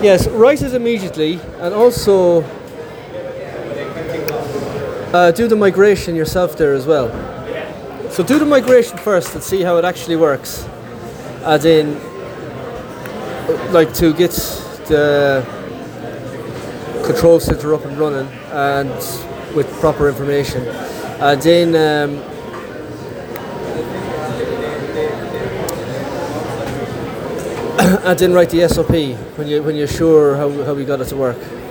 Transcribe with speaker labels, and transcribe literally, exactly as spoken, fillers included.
Speaker 1: Yes, write it immediately, and also uh, do the migration yourself there as well. So do the migration first and see how it actually works. As in, like to get the control center up and running and with proper information. And then um, and then write the S O P when you when you're sure how how we got it to work.